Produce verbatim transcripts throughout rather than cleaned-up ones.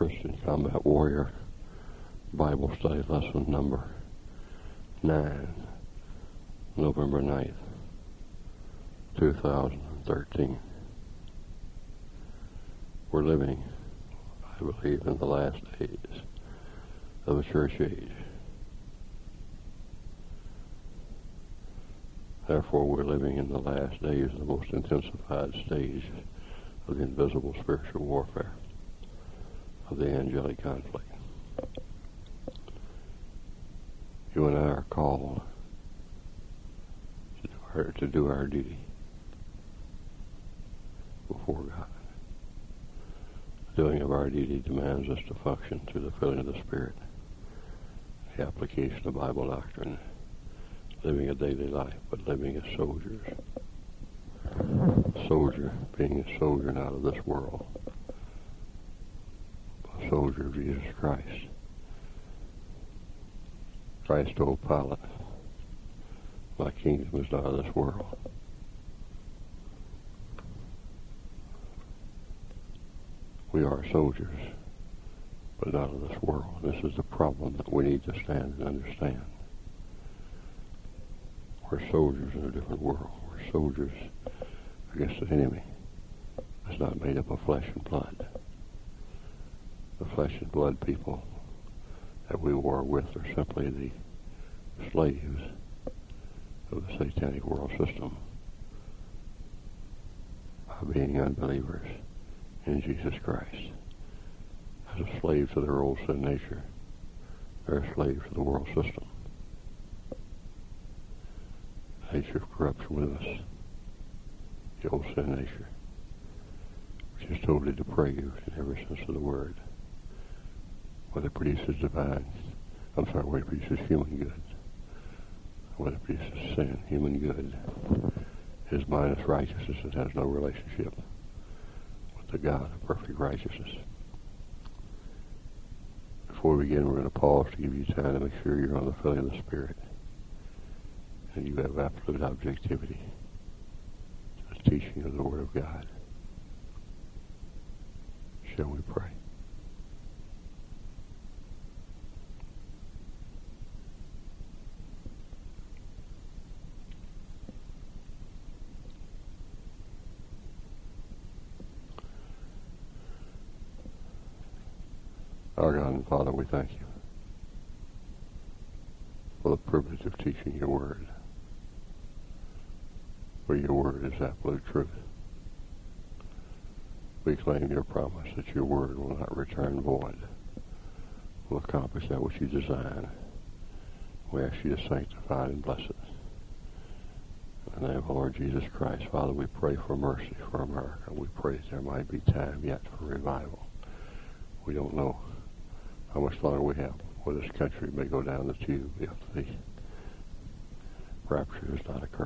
Christian Combat Warrior Bible Study Lesson number nine, November ninth, two thousand thirteen. We're living, I believe, in the last days of the church age. Therefore, we're living in the last days of the most intensified stage of the invisible spiritual warfare of the angelic conflict. You and I are called to do our, to do our duty before God. The doing of our duty demands us to function through the filling of the Spirit, the application of Bible doctrine, living a daily life, but living as soldiers. A soldier being a soldier not of this world, a soldier of Jesus Christ. Christ told Pilate, my kingdom is not of this world. We are soldiers, but not of this world. This is the problem that we need to stand and understand. We're soldiers in a different world. We're soldiers against an enemy that's not made up of flesh and blood. The flesh and blood people that we war with are simply the slaves of the satanic world system by being unbelievers in Jesus Christ. As a slave to their old sin nature, they're a slave to the world system. The nature of corruption within us, the old sin nature, which is totally depraved in every sense of the word. Whether it produces divine, I'm sorry, whether it produces human good, whether it produces sin, human good, is minus righteousness. It has no relationship with the God of perfect righteousness. Before we begin, we're going to pause to give you time to make sure you're on the filling of the Spirit and you have absolute objectivity to the teaching of the Word of God. Shall we pray? Our God and Father, we thank you for the privilege of teaching your word. For your word is absolute truth. We claim your promise that your word will not return void, will accomplish that which you design. We ask you to sanctify it and bless it. In the name of the Lord Jesus Christ, Father, we pray for mercy for America. We pray that there might be time yet for revival. We don't know how much longer we have before this country may go down the tube if the rapture does not occur.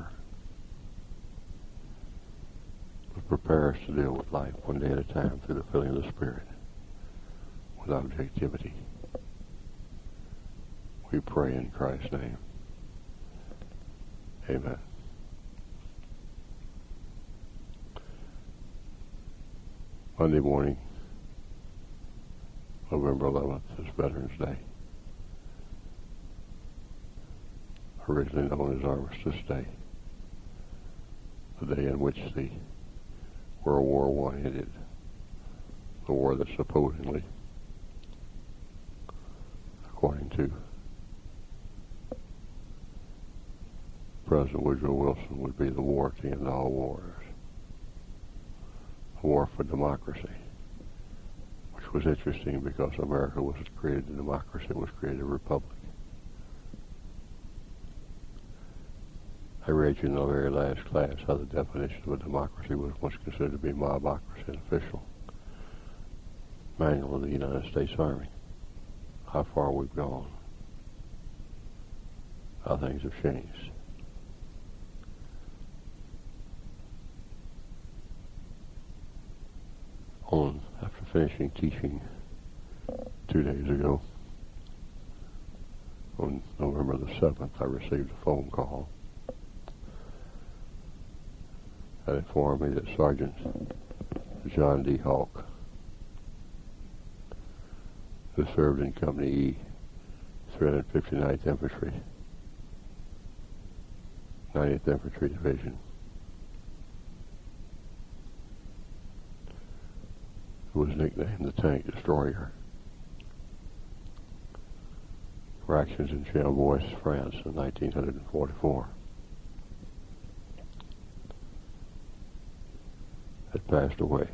But prepare us to deal with life one day at a time through the filling of the Spirit with objectivity. We pray in Christ's name. Amen. Monday morning, November eleventh, is Veterans Day, originally known as Armistice Day, the day in which the World War One ended, the war that supposedly, according to President Woodrow Wilson, would be the war to end all wars, a war for democracy. Which was interesting because America wasn't created a democracy, it was created a republic. I read you in the very last class how the definition of a democracy was once considered to be mobocracy, an official manual of the United States Army. How far we've gone. How things have changed. On after finishing teaching two days ago, on November the seventh, I received a phone call that informed me that Sergeant John D. Hawk who served in Company E, three hundred fifty-ninth Infantry, ninetieth Infantry Division, who was nicknamed the Tank Destroyer, for actions in Chambois, France in nineteen forty-four. Had passed away.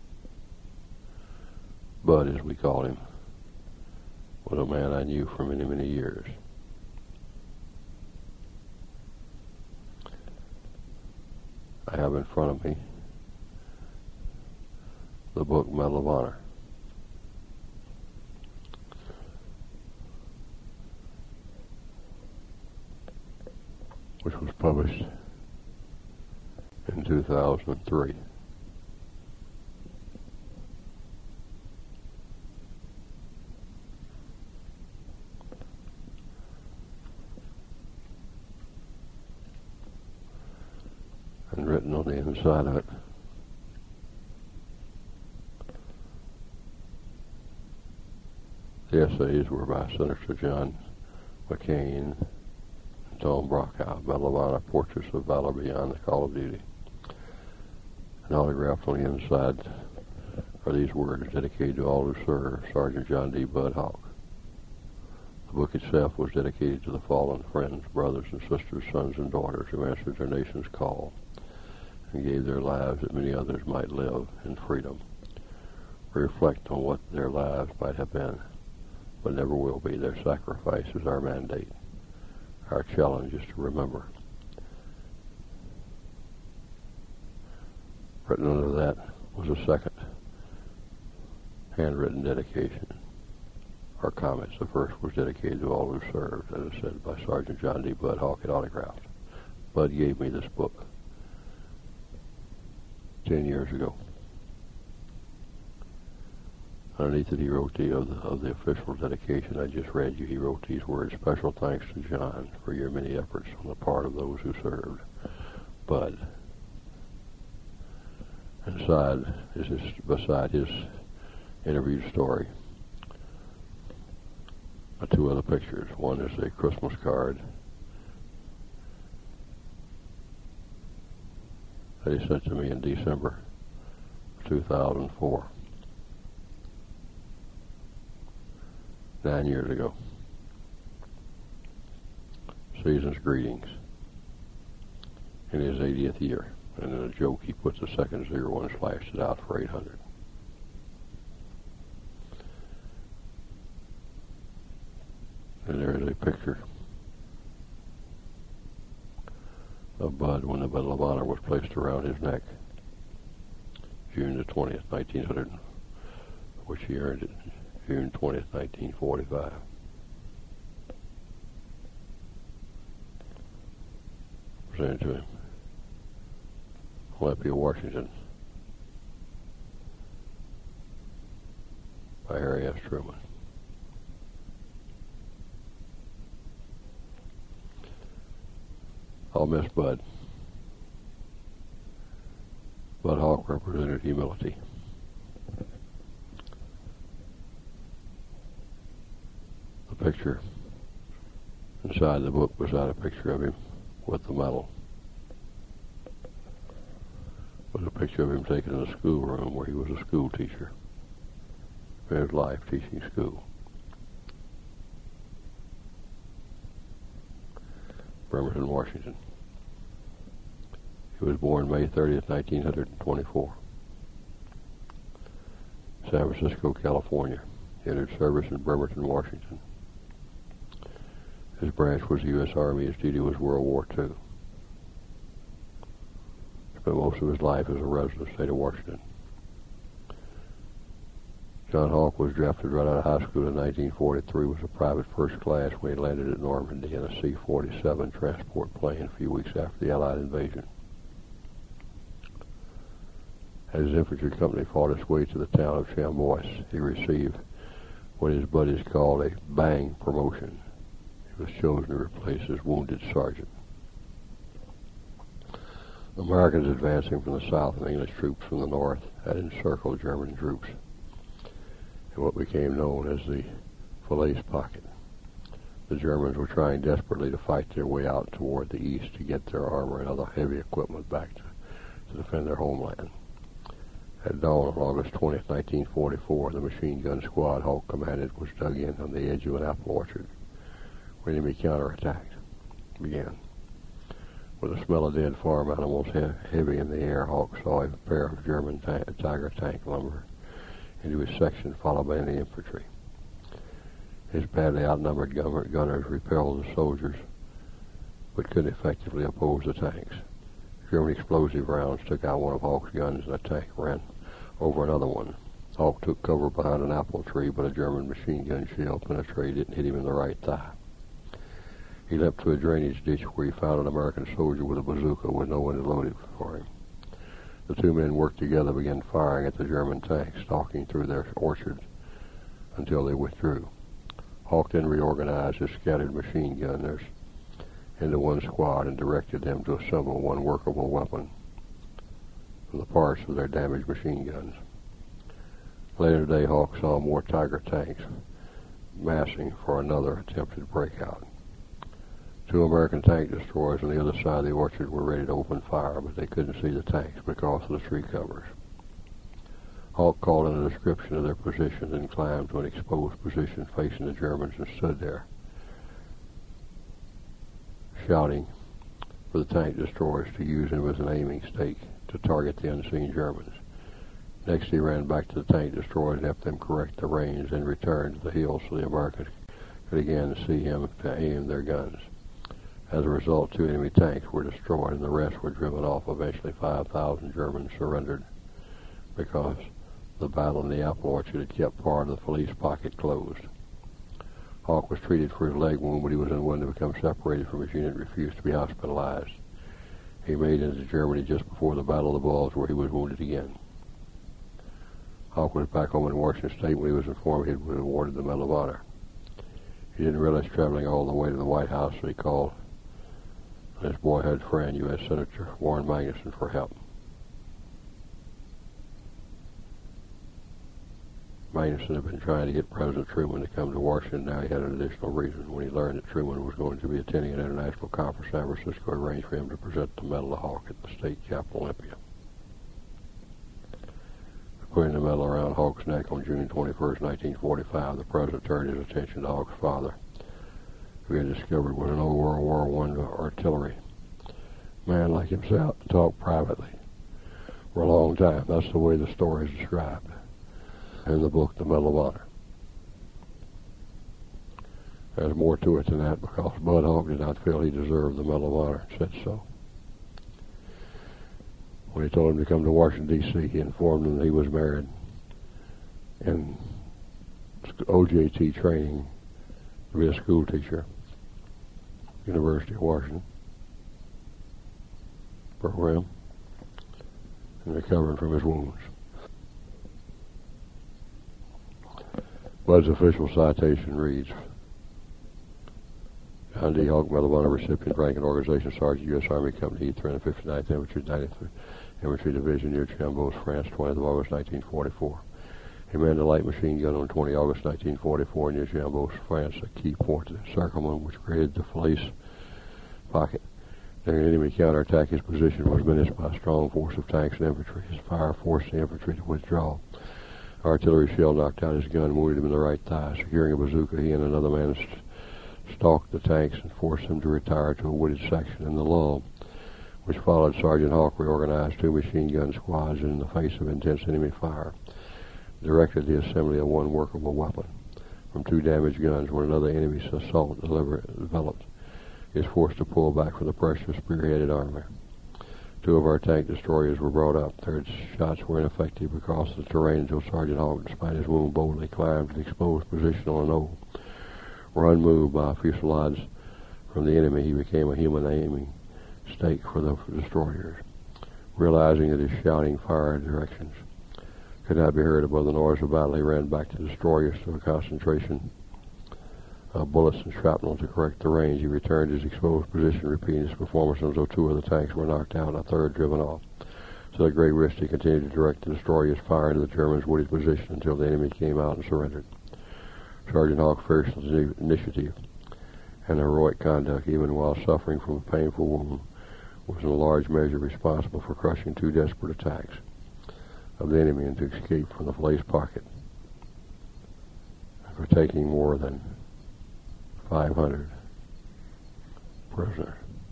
Bud, as we called him, was a man I knew for many, many years. I have in front of me the book Medal of Honor. Which was published in two thousand three. And written on the inside of it, the essays were by Senator John McCain and Tom Brokaw, Medal of Honor, Portraits of Valor Beyond the Call of Duty. And autographed on the inside are these words: dedicated to all who serve, Sergeant John D. Bud Hawk. The book itself was dedicated to the fallen friends, brothers and sisters, sons and daughters who answered their nation's call and gave their lives that many others might live in freedom. Reflect on what their lives might have been, but never will be. Their sacrifice is our mandate. Our challenge is to remember. Written under that was a second handwritten dedication, or comments. The first was dedicated to all who served, as I said, by Sergeant John D. Bud Hawk and autographed. Bud gave me this book ten years ago. Underneath it, he wrote the of, the of the official dedication I just read you. He wrote these words: "Special thanks to John for your many efforts on the part of those who served. Bud." Inside is his, beside his interview story, are two other pictures. One is a Christmas card that he sent to me in December of two thousand four. Nine years ago. Season's greetings. In his eightieth year. And in a joke, he puts a second zero and slashed it out for eight hundred. And there is a picture of Bud when the Medal of Honor was placed around his neck, June the twentieth, nineteen hundred, which he earned it, June twentieth, nineteen forty-five. Presented to him. Olympia, Washington, by Harry S. Truman. I'll miss Bud. Bud Hawk represented humility. The picture inside the book beside a picture of him with the medal was a picture of him taken in a schoolroom where he was a school teacher. In his life, teaching school. Bremerton, Washington. He was born May thirtieth, nineteen twenty-four. San Francisco, California. He entered service in Bremerton, Washington. His branch was the U S Army. His duty was World War Two. Spent most of his life as a resident of the state of Washington. John Hawk was drafted right out of high school in nineteen forty-three, was a private first class when he landed at Normandy in a C forty-seven transport plane a few weeks after the Allied invasion. As his infantry company fought its way to the town of Chambois, he received what his buddies called a bang promotion. He was chosen to replace his wounded sergeant. Americans advancing from the south and English troops from the north had encircled German troops. in what became known as the Falaise Pocket. The Germans were trying desperately to fight their way out toward the east to get their armor and other heavy equipment back to, to defend their homeland. At dawn on August twentieth, nineteen forty-four, the machine gun squad Hawk commanded was dug in on the edge of an apple orchard, where enemy counterattack began. With the smell of dead farm animals he- heavy in the air, Hawk saw a pair of German ta- Tiger tank lumber into his section, followed by enemy infantry. His badly outnumbered gun- gunners repelled the soldiers, but couldn't effectively oppose the tanks. German explosive rounds took out one of Hawk's guns, and the tank ran over another one. Hawk took cover behind an apple tree, but a German machine gun shell penetrated and hit him in the right thigh. He leapt to a drainage ditch where he found an American soldier with a bazooka with no one to load it for him. The two men worked together, began firing at the German tanks, stalking through their orchard until they withdrew. Hawk then reorganized his scattered machine gunners into one squad and directed them to assemble one workable weapon from the parts of their damaged machine guns. Later today, Hawk saw more Tiger tanks massing for another attempted breakout. Two American tank destroyers on the other side of the orchard were ready to open fire, but they couldn't see the tanks because of the tree covers. Hawk called in a description of their positions and climbed to an exposed position facing the Germans and stood there, shouting for the tank destroyers to use him as an aiming stake to target the unseen Germans. Next, he ran back to the tank destroyers and helped them correct the range, and returned to the hill so the Americans could again see him to aim their guns. As a result, two enemy tanks were destroyed and the rest were driven off. Eventually, five thousand Germans surrendered because the battle in the apple orchard had kept part of the Falaise Pocket closed. Hawk was treated for his leg wound, but he was unwilling to become separated from his unit and refused to be hospitalized. He made it into Germany just before the Battle of the Bulge, where he was wounded again. Hawk was back home in Washington State when he was informed he had been awarded the Medal of Honor. He didn't realize traveling all the way to the White House, so he called his boyhood friend, U S Senator Warren Magnuson, for help. Magnuson had been trying to get President Truman to come to Washington. Now he had an additional reason. When he learned that Truman was going to be attending an international conference in San Francisco, he arranged for him to present the Medal to Hawk at the state capitol, Olympia. Putting the medal around Hawk's neck on June twenty-first, nineteen forty-five, the president turned his attention to Hawk's father, who he had discovered was an old World War One artillery man like himself, to talk privately for a long time. That's the way the story is described in the book, The Medal of Honor. There's more to it than that, because Bud Hawk did not feel he deserved the Medal of Honor, and said so. When he told him to come to Washington, D C, he informed him that he was married in O J T training to be a school teacher, University of Washington program, and recovering from his wounds. Bud's official citation reads, John D. Hawk, Medal of Honor recipient, rank and organization sergeant, U S Army Company E three hundred fifty-ninth Infantry, ninetieth Infantry Division, near Chambos, France, twentieth of August, nineteen forty-four. He manned a light machine gun on the twentieth of August, nineteen forty-four, near Chambos, France, a key point to encirclement which created the Falaise Pocket. During an enemy counterattack, his position was menaced by a strong force of tanks and infantry. His fire forced the infantry to withdraw. Artillery shell knocked out his gun and wounded him in the right thigh. Securing a bazooka, he and another man st- stalked the tanks and forced them to retire to a wooded section. In the lull which followed, Sergeant Hawk reorganized two machine gun squads and, in the face of intense enemy fire, directed the assembly of one workable weapon from two damaged guns. When another enemy's assault developed, he was forced to pull back from the pressure of spearheaded armor. Two of our tank destroyers were brought up. Their shots were ineffective because of the terrain until Sergeant Hawk, despite his wound, boldly climbed to the exposed position on a knoll. Were unmoved by fusillades from the enemy, he became a human aiming stake for the destroyers. Realizing that his shouting fire directions could not be heard above the noise of battle, he ran back to the destroyers to a concentration of bullets and shrapnel to correct the range. He returned to his exposed position, repeating his performance until two of the tanks were knocked out and a third driven off. So at great risk, he continued to direct and destroy his fire into the Germans' wooded position until the enemy came out and surrendered. Sergeant Hawk Ferguson's initiative and heroic conduct, even while suffering from a painful wound, was in a large measure responsible for crushing two desperate attacks of the enemy and to escape from the Falaise Pocket, and for taking more than five hundred prisoners.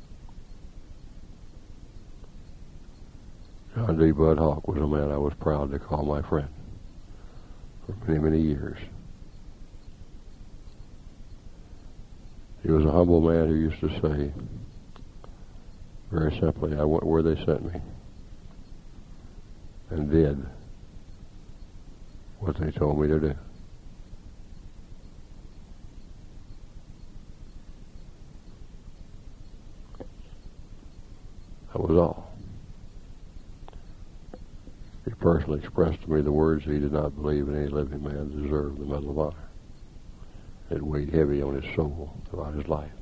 John D. Bud Hawk was a man I was proud to call my friend for many, many years. He was a humble man who used to say, very simply, I went where they sent me and did what they told me to do. That was all. He personally expressed to me the words he did not believe any living man deserved the Medal of Honor. It weighed heavy on his soul throughout his life.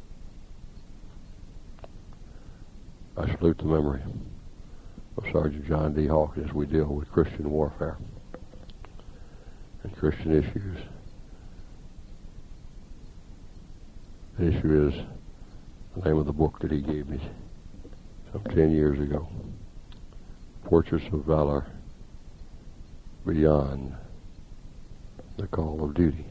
I salute the memory of Sergeant John D. Hawk as we deal with Christian warfare and Christian issues. The issue is the name of the book that he gave me some ten years ago, Portraits of Valor Beyond the Call of Duty.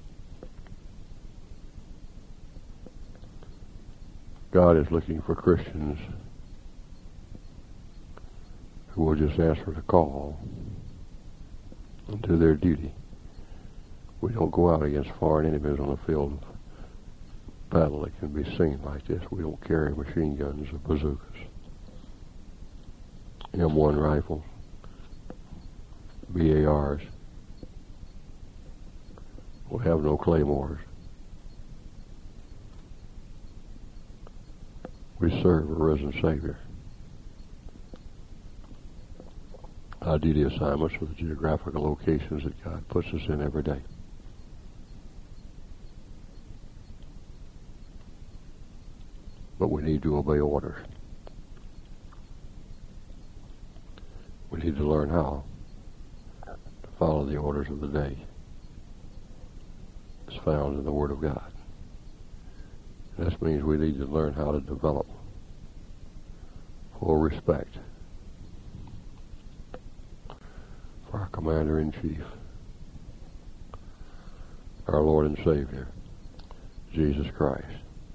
God is looking for Christians who will just answer the call and do their duty. We don't go out against foreign enemies on a field of battle that can be seen like this. We don't carry machine guns or bazookas, M one rifles, B A Rs. We have no claymores. We serve a risen Savior. Our duty assignments are the geographical locations that God puts us in every day. But we need to obey orders. We need to learn how to follow the orders of the day. It's found in the Word of God. This means we need to learn how to develop full respect for our Commander-in-Chief, our Lord and Savior, Jesus Christ.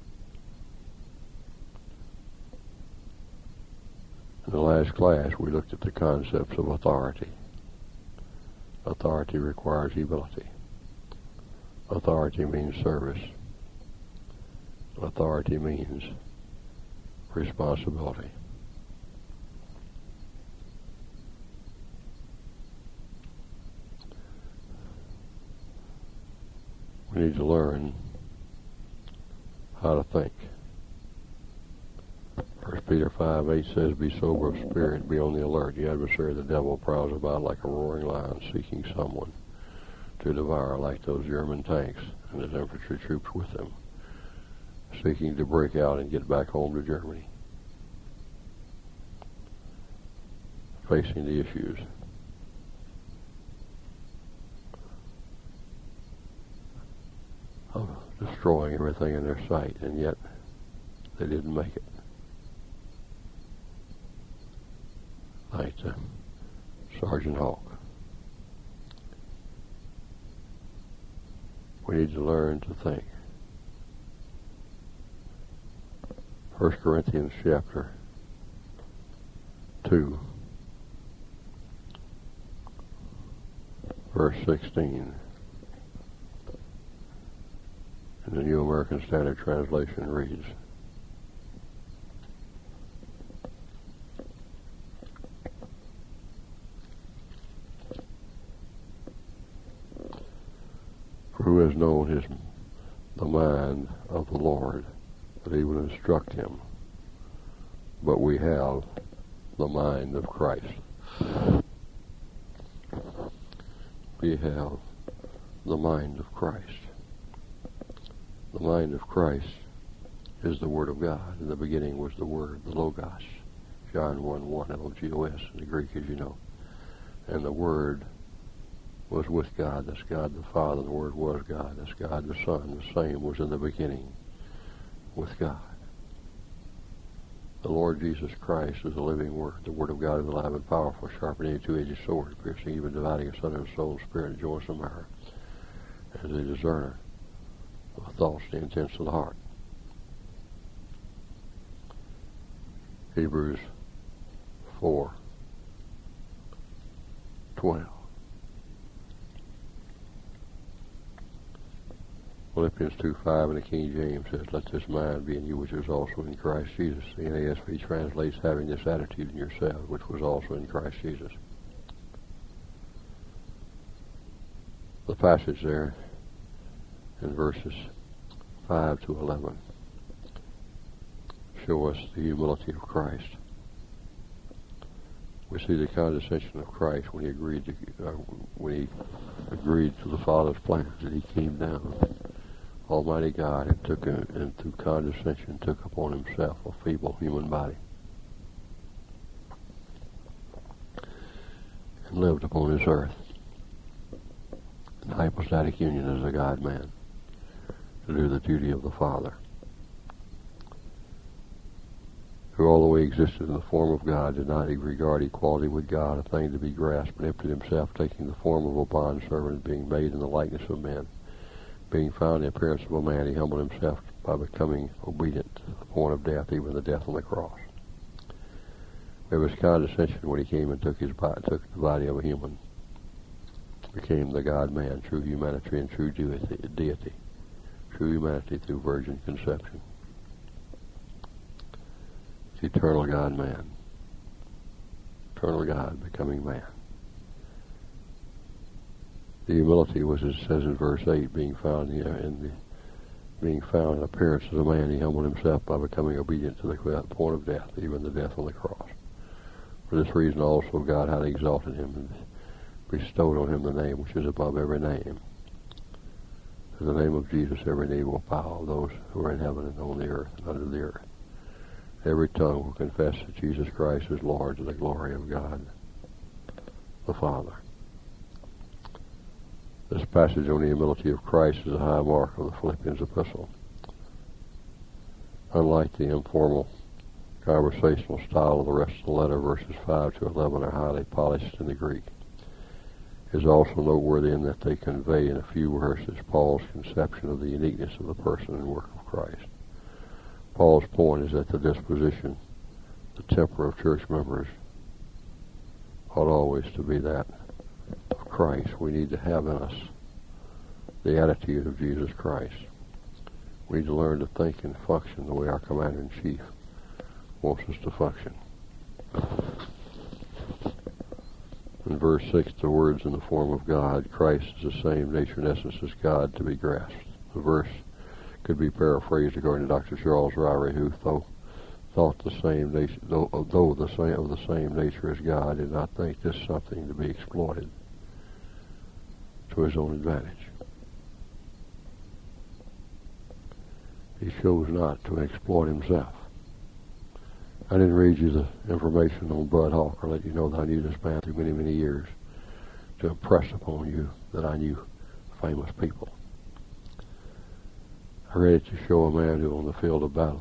In the last class, we looked at the concepts of authority. Authority requires humility. Authority means service. Authority means responsibility. We need to learn how to think. First Peter five eight says, "Be sober of spirit, be on the alert. The adversary of the devil prowls about like a roaring lion, seeking someone to devour, like those German tanks and his infantry troops with them, seeking to break out and get back home to Germany." Facing the issues of destroying everything in their sight, and yet they didn't make it. Like uh, Sergeant Hawk. We need to learn to think. First Corinthians chapter two, verse sixteen. In the New American Standard Translation reads, "For who has known his the mind of the Lord, that he would instruct him? But we have the mind of Christ." We have the mind of Christ. The mind of Christ is the Word of God. In the beginning was the Word, the Logos, John one one, L O G O S in the Greek, as you know. And the Word was with God. That's God the Father. The Word was God. That's God the Son. The same was in the beginning with God. The Lord Jesus Christ is the living Word. The Word of God is alive and powerful, sharper than any two-edged sword, piercing even dividing asunder the soul, spirit, and joints and marrow, as a discerner of the thoughts and the intents of the heart. Hebrews four twelve. Philippians two five in the King James says, "Let this mind be in you which is also in Christ Jesus." The N A S B translates, "having this attitude in yourselves, which was also in Christ Jesus." The passage there in verses five to eleven show us the humility of Christ. We see the condescension of Christ when he agreed to uh, when he agreed to the Father's plans, that he came down, Almighty God, and took a, and through condescension took upon himself a feeble human body and lived upon this earth in hypostatic union as a God-man to do the duty of the Father. Who, although he existed in the form of God, did not regard equality with God a thing to be grasped, but emptied himself, taking the form of a bondservant, being made in the likeness of men. Being found in the appearance of a man, he humbled himself by becoming obedient to the point of death, even the death on the cross. There was condescension when he came and took his body, took the body of a human, became the God-man, true humanity and true deity, true humanity through virgin conception. It's eternal God-man, eternal God becoming man. The humility was, as it says in verse eight, being found here in the being found in appearance as a man, he humbled himself by becoming obedient to the point of death, even the death on the cross. For this reason also God highly exalted him and bestowed on him the name which is above every name. In the name of Jesus every knee will bow, those who are in heaven and on the earth and under the earth. Every tongue will confess that Jesus Christ is Lord, to the glory of God the Father. This passage on the humility of Christ is a high mark of the Philippians epistle. Unlike the informal conversational style of the rest of the letter, verses five to eleven are highly polished in the Greek. It is also noteworthy in that they convey in a few verses Paul's conception of the uniqueness of the person and work of Christ. Paul's point is that the disposition, the temper of church members ought always to be that of Christ. We need to have in us the attitude of Jesus Christ. We need to learn to think and function the way our Commander-in-Chief wants us to function. In verse six, the words in the form of God, Christ is the same nature and essence as God to be grasped. The verse could be paraphrased according to Doctor Charles Ryrie, who though thought the same nature, though, though the same of the same nature as God, did not think this something to be exploited to his own advantage. He chose not to exploit himself. I didn't read you the information on Bud Hawk or let you know that I knew this man through many, many years to impress upon you that I knew famous people. I read it to show a man who on the field of battle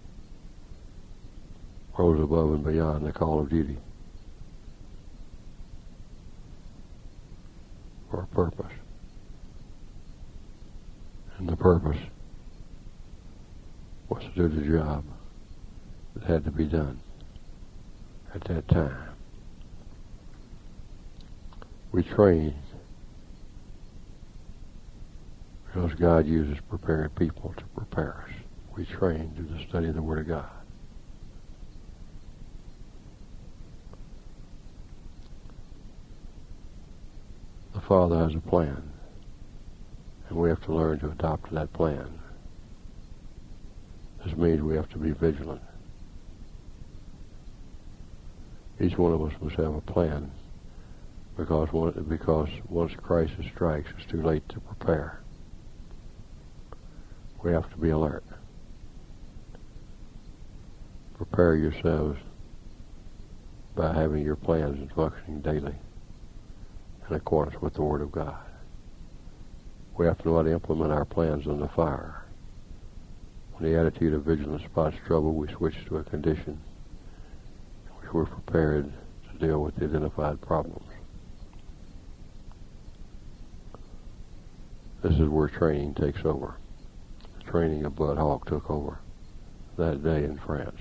rose above and beyond the call of duty for a purpose. And the purpose was to do the job that had to be done at that time. We train because God uses prepared people to prepare us. We train through the study of the Word of God. The Father has a plan, and we have to learn to adopt that plan. This means we have to be vigilant. Each one of us must have a plan, because one, because once crisis strikes, it's too late to prepare. We have to be alert. Prepare yourselves by having your plans and functioning daily in accordance with the Word of God. We have to know how to implement our plans in the fire. When the attitude of vigilance spots trouble, we switch to a condition in which we're prepared to deal with the identified problems. This is where training takes over. The training of Bud Hawk took over that day in France.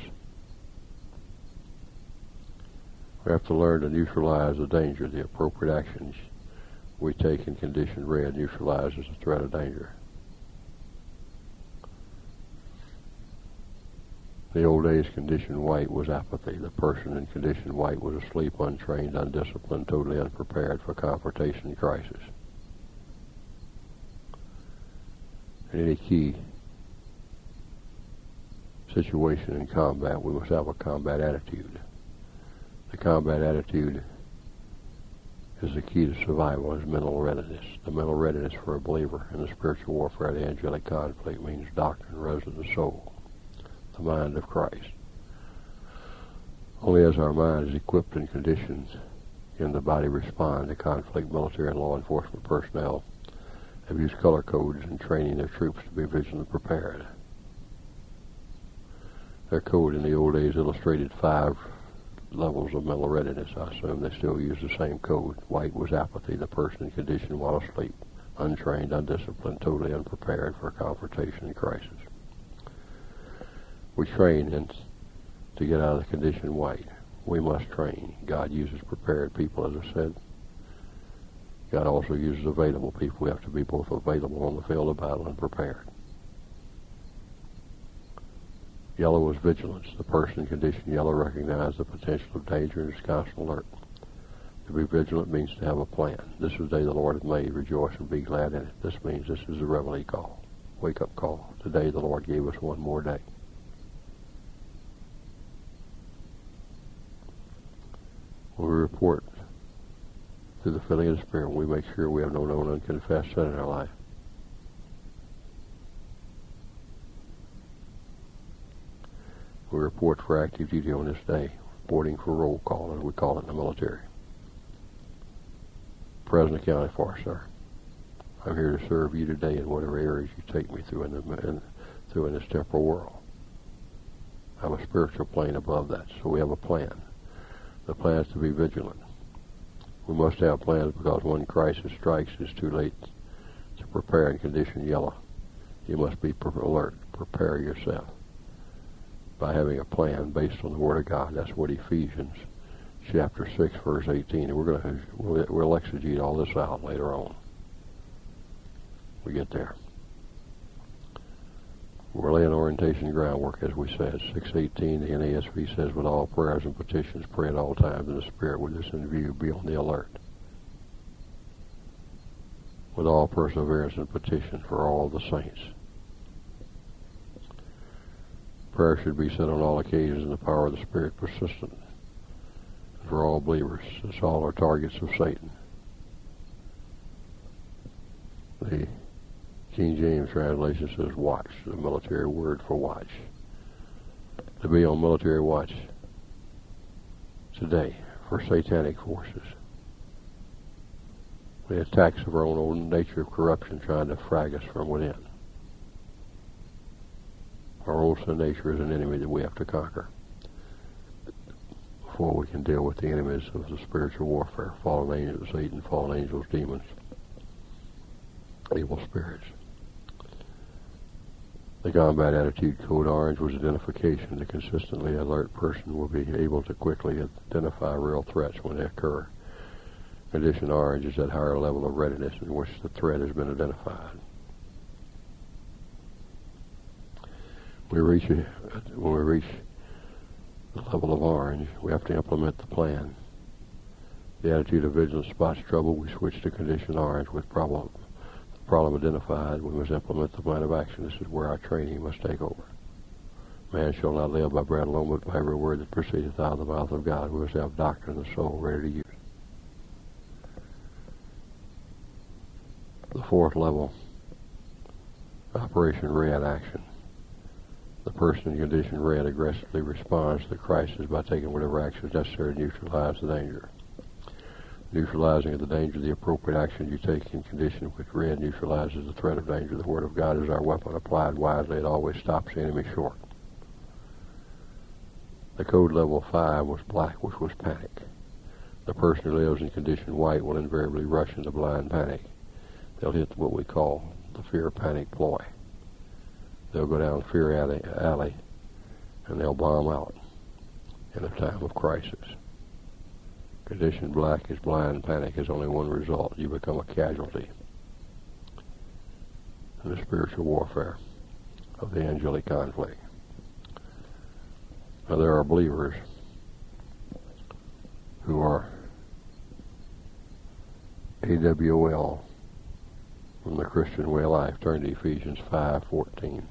We have to learn to neutralize the danger. The appropriate actions we take in condition red neutralizes the threat of danger. The old days condition white was apathy. The person in condition white was asleep, untrained, undisciplined, totally unprepared for confrontation and crisis. In any key situation in combat, we must have a combat attitude. The combat attitude is the key to survival, is mental readiness. The mental readiness for a believer in the spiritual warfare of the angelic conflict means doctrine, resident of the soul, the mind of Christ. Only as our mind is equipped and conditioned can the body respond to conflict. Military and law enforcement personnel have used color codes in training their troops to be vigilant and prepared. Their code in the old days illustrated five levels of mental readiness. I assume they still use the same code. White was apathy, the person in condition while asleep, untrained, undisciplined, totally unprepared for confrontation and crisis. We train in, to get out of the condition white. We must train. God uses prepared people, as I said. God also uses available people. We have to be both available on the field of battle and prepared. Yellow was vigilance. The person in condition yellow recognized the potential of danger and is constant alert. To be vigilant means to have a plan. This is the day the Lord hath made. Rejoice and be glad in it. This means this is the Reveille call. Wake-up call. Today the Lord gave us one more day. When we report through the filling of the Spirit, we make sure we have no known unconfessed sin in our life. We report for active duty on this day, reporting for roll call, as we call it in the military. President County Force, sir. I'm here to serve you today in whatever areas you take me through in, the, in, through in this temporal world. I have a spiritual plane above that, so we have a plan. The plan is to be vigilant. We must have plans because when crisis strikes, it's too late to prepare in condition yellow. You must be alert. Prepare yourself by having a plan based on the Word of God. That's what Ephesians chapter six, verse eighteen. And we're going to we'll, we'll exegete all this out later on. We get there. We're laying orientation groundwork, as we said. six eighteen, the N A S B says, with all prayers and petitions, pray at all times in the Spirit. With this in view, be on the alert. With all perseverance and petition for all the saints. Prayer should be said on all occasions in the power of the Spirit, persistent. And for all believers, since all are targets of Satan. The King James translation says watch, the military word for watch. To be on military watch today for satanic forces. The attacks of our own old nature of corruption trying to frag us from within. Our old sin nature is an enemy that we have to conquer before we can deal with the enemies of the spiritual warfare, fallen angels, Satan, fallen angels, demons, evil spirits. The combat attitude code orange was identification. The consistently alert person will be able to quickly identify real threats when they occur. Condition orange is that higher level of readiness in which the threat has been identified. We reach a, when we reach the level of orange, we have to implement the plan. The attitude of vigilance spots trouble. We switch to condition orange with problem. Problem identified, we must implement the plan of action. This is where our training must take over. Man shall not live by bread alone, but by every word that proceedeth out of the mouth of God. We must have doctrine of the soul ready to use. The fourth level, Operation Red Action. The person in condition red aggressively responds to the crisis by taking whatever action is necessary to neutralize the danger. Neutralizing of the danger, the appropriate action you take in condition with red neutralizes the threat of danger. The Word of God is our weapon. Applied wisely, it always stops the enemy short. The code level five was black, which was panic. The person who lives in condition white will invariably rush into blind panic. They'll hit what we call the fear-panic ploy. They'll go down fear alley, alley and they'll bomb out in a time of crisis. Condition black is blind panic has only one result. You become a casualty in the spiritual warfare of the angelic conflict. Now there are believers who are A W O L from the Christian way of life. Turn to Ephesians five fourteen.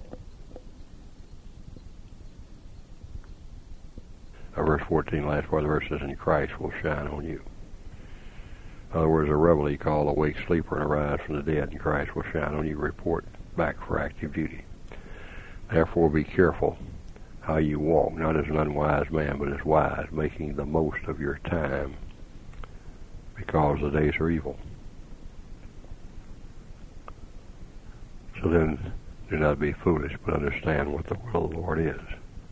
Uh, verse fourteen, last part of the verse says, "And Christ will shine on you." In other words, a reveille called awake sleeper and arise from the dead, and Christ will shine on you. Report back for active duty. Therefore be careful how you walk, not as an unwise man, but as wise, making the most of your time, because the days are evil. So then, do not be foolish, but understand what the will of the Lord is.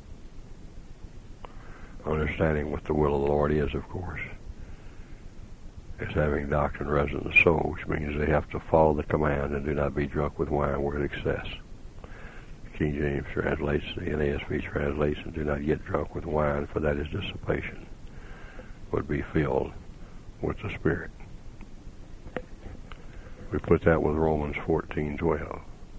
Understanding what the will of the Lord is, of course, is having doctrine resident in the soul, which means they have to follow the command and do not be drunk with wine where it excess. King James translates, the N A S B translates, and do not get drunk with wine, for that is dissipation, but be filled with the Spirit. We put that with Romans fourteen twelve.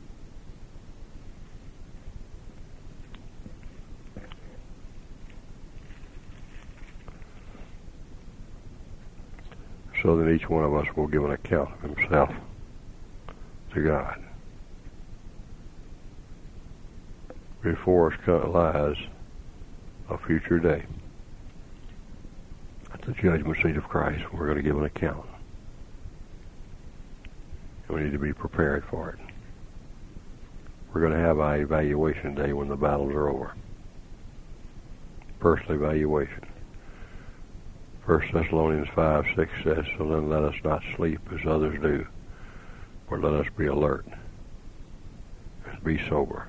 So that each one of us will give an account of himself to God. Before us lies a future day at the judgment seat of Christ. We're going to give an account. And we need to be prepared for it. We're going to have our evaluation day when the battles are over. Personal evaluation. First Thessalonians five six says, "So then let us not sleep as others do, but let us be alert and be sober."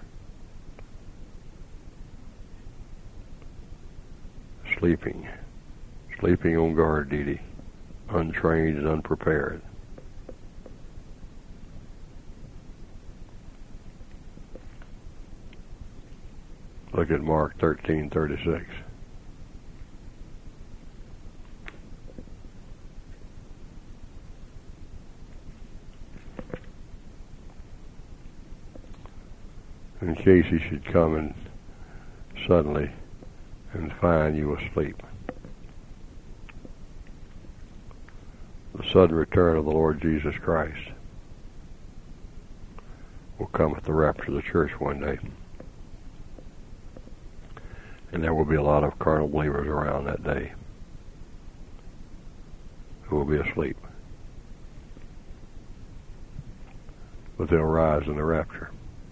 Sleeping. Sleeping on guard duty, untrained and unprepared. Look at Mark thirteen thirty-six. In case he should come and suddenly and find you asleep. The sudden return of the Lord Jesus Christ will come at the rapture of the church one day. And there will be a lot of carnal believers around that day who will be asleep. But they'll rise in the rapture.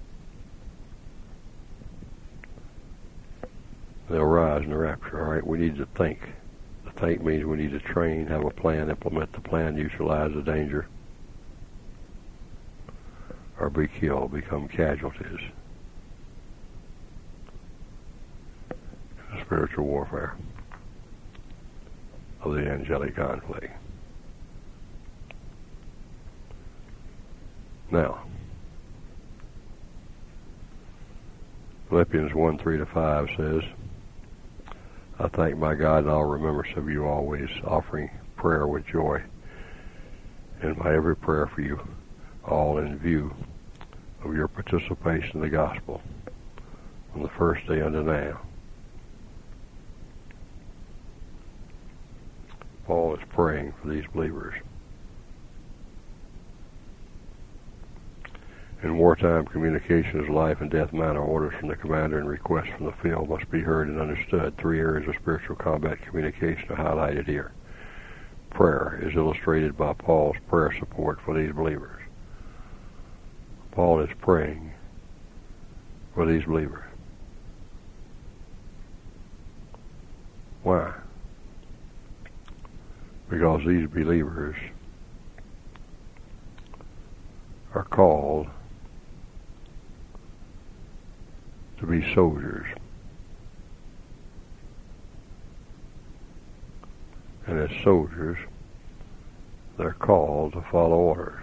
They'll rise in the rapture. All right, we need to think. To think means we need to train, have a plan, implement the plan, neutralize the danger, or be killed, become casualties in the spiritual warfare of the angelic conflict. Now, Philippians one three to five says, "I thank my God in all remembrance of you always, offering prayer with joy in my every prayer for you, all in view of your participation in the gospel from the first day unto now." Paul is praying for these believers. In wartime, communication is life and death matter. Orders from the commander and requests from the field must be heard and understood. Three areas of spiritual combat communication are highlighted here. Prayer is illustrated by Paul's prayer support for these believers. Paul is praying for these believers. Why? Because these believers are called to be soldiers. And as soldiers, they're called to follow orders.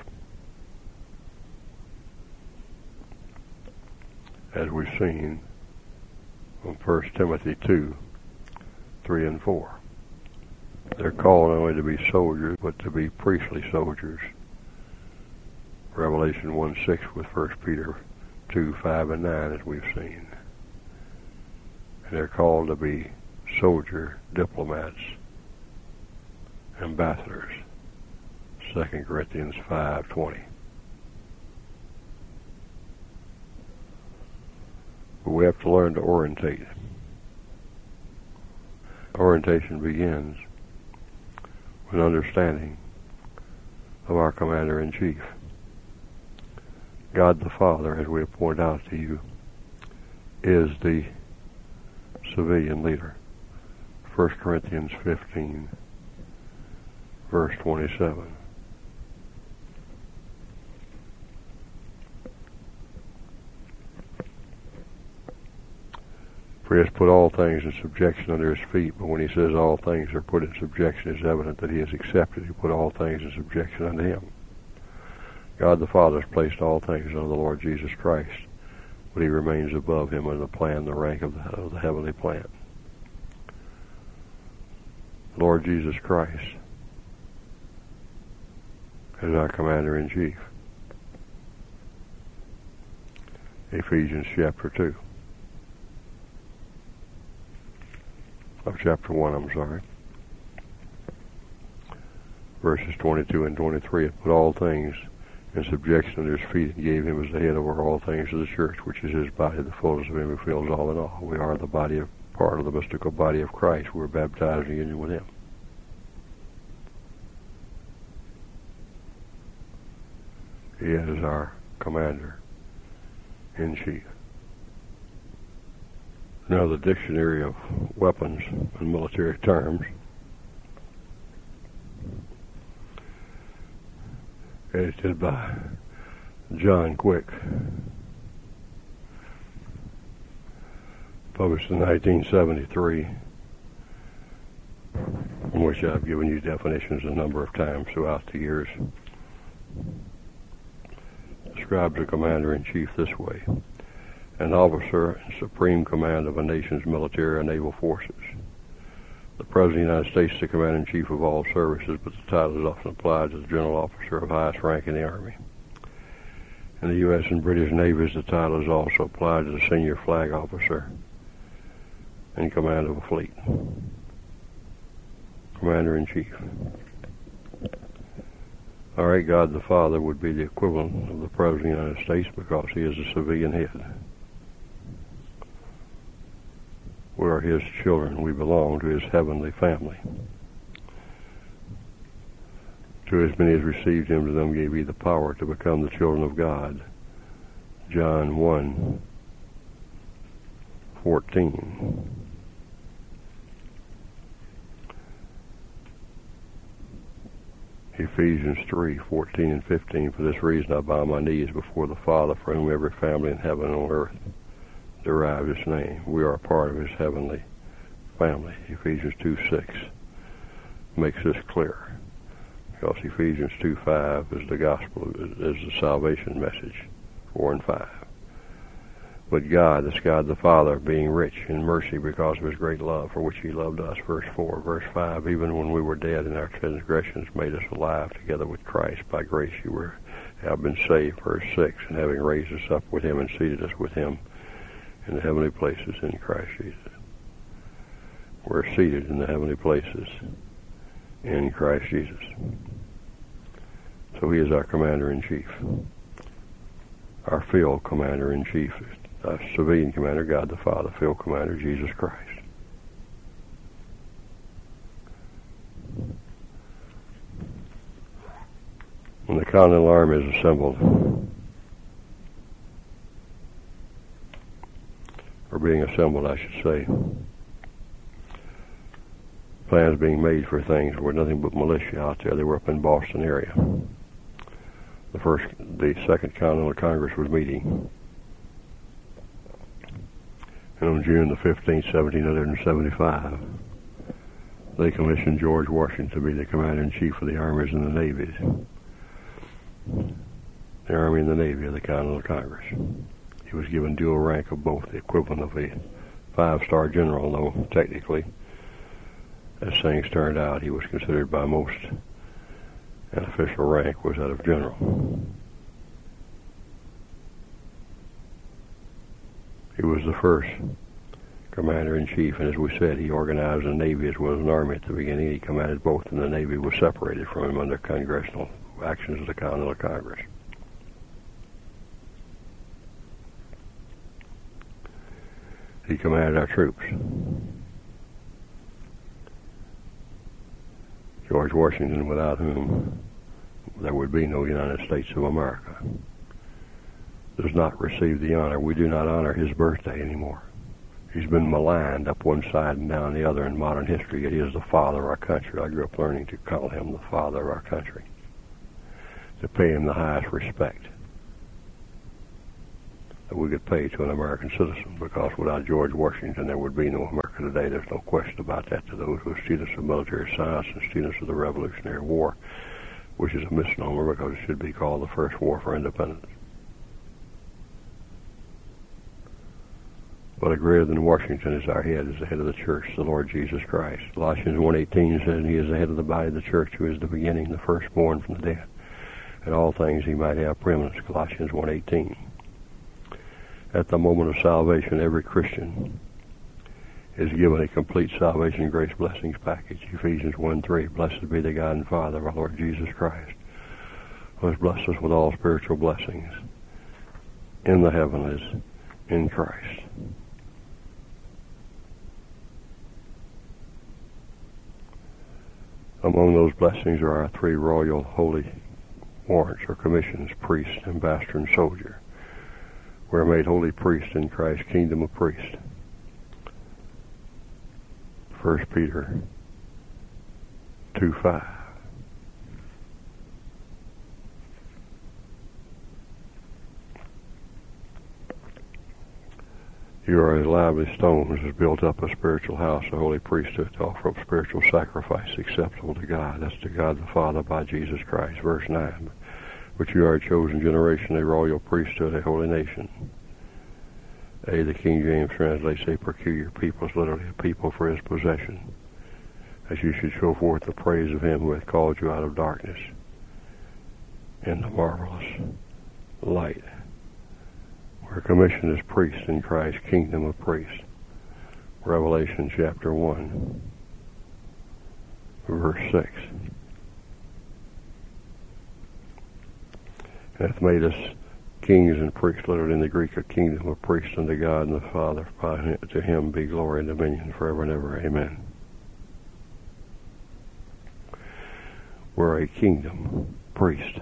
As we've seen from First Timothy two, three and four. They're called not only to be soldiers, but to be priestly soldiers. Revelation one six with First Peter two, five and nine, as we've seen. And they're called to be soldier diplomats, ambassadors. Second Corinthians five twenty. But we have to learn to orientate. Orientation begins with understanding of our Commander-in-Chief. God the Father, as we have pointed out to you, is the civilian leader. First Corinthians fifteen, verse twenty-seven. For he has put all things in subjection under his feet, but when he says all things are put in subjection, it is evident that he has accepted. He put all things in subjection unto him. God the Father has placed all things under the Lord Jesus Christ, but he remains above him in the plan, the rank of the, of the heavenly plan. The Lord Jesus Christ is our Commander-in-Chief. Ephesians chapter two. Of chapter one, I'm sorry. Verses twenty-two and twenty-three. It put all things in subjection under his feet and gave him as the head over all things to the church, which is his body, the fullness of him who fills all in all. We are the body of, part of the mystical body of Christ. We're baptized in union with him. He is our Commander-in-Chief. Now, the Dictionary of Weapons and Military Terms, edited by John Quick, published in nineteen seventy-three, in which I've given you definitions a number of times throughout the years, describes a Commander-in-Chief this way: an officer in supreme command of a nation's military or naval forces. The President of the United States is the Commander-in-Chief of all services, but the title is often applied to the general officer of highest rank in the Army. In the U S and British Navies, the title is also applied to the senior flag officer in command of a fleet. Commander-in-Chief. All right, God the Father would be the equivalent of the President of the United States because he is the civilian head. We are his children. We belong to his heavenly family. To as many as received him, to them gave he the power to become the children of God. John one fourteen. Ephesians three fourteen and fifteen. For this reason I bow my knees before the Father, from whom every family in heaven and on earth derives its name. We are a part of his heavenly family. Ephesians two six makes this clear, because Ephesians two five is the gospel, is the salvation message, four and five. But God, this God the Father, being rich in mercy because of his great love for which he loved us, verse four, verse five, even when we were dead in our transgressions, made us alive together with Christ. By grace you were, have been saved, verse six, and having raised us up with him and seated us with him in the heavenly places in Christ Jesus. We're seated in the heavenly places in Christ Jesus. So he is our Commander-in-Chief. Our field Commander-in-Chief, our civilian commander, God the Father, field commander, Jesus Christ. When the Continental Army is assembled, or being assembled, I should say, plans being made for things were nothing but militia out there. They were up in Boston area. The first, the Second Continental Congress was meeting. And on June the fifteenth, seventeen seventy-five, they commissioned George Washington to be the commander-in-chief of the armies and the navies. The Army and the Navy of the Continental Congress. He was given dual rank of both, the equivalent of a five-star general, though technically, as things turned out, he was considered by most an official rank was that of general. He was the first commander-in-chief, and as we said, he organized a Navy as well as an Army at the beginning. He commanded both, and the Navy was separated from him under congressional actions of the Continental Congress. He commanded our troops. George Washington, without whom there would be no United States of America, does not receive the honor. We do not honor his birthday anymore. He's been maligned up one side and down the other in modern history, yet he is the father of our country. I grew up learning to call him the father of our country, to pay him the highest respect that we could pay to an American citizen, because without George Washington there would be no America today. There's no question about that to those who are students of military science and students of the Revolutionary War, which is a misnomer because it should be called the First War for Independence. But a greater than Washington is our head, is the head of the church, the Lord Jesus Christ. Colossians one eighteen says he is the head of the body of the church, who is the beginning, the firstborn from the dead. In all things he might have preeminence, Colossians one eighteen. At the moment of salvation, every Christian is given a complete salvation grace blessings package. Ephesians one three, blessed be the God and Father of our Lord Jesus Christ, who has blessed us with all spiritual blessings in the heavenlies in Christ. Among those blessings are our three royal holy warrants or commissions: priest, ambassador, and soldier. We're made holy priests in Christ's kingdom of priests. First Peter two five. You are as lively stones, as built up a spiritual house, a holy priesthood, to offer up spiritual sacrifice acceptable to God. That's to God the Father by Jesus Christ. Verse nine. But you are a chosen generation, a royal priesthood, a holy nation. A, the King James translates a peculiar people, is literally a people for his possession, as you should show forth the praise of him who hath called you out of darkness in the marvelous light. We're commissioned as priests in Christ's kingdom of priests. Revelation chapter one, verse six. And hath made us kings and priests, literally in the Greek, a kingdom of priests unto God and the Father. To him be glory and dominion forever and ever. Amen. We're a kingdom priest.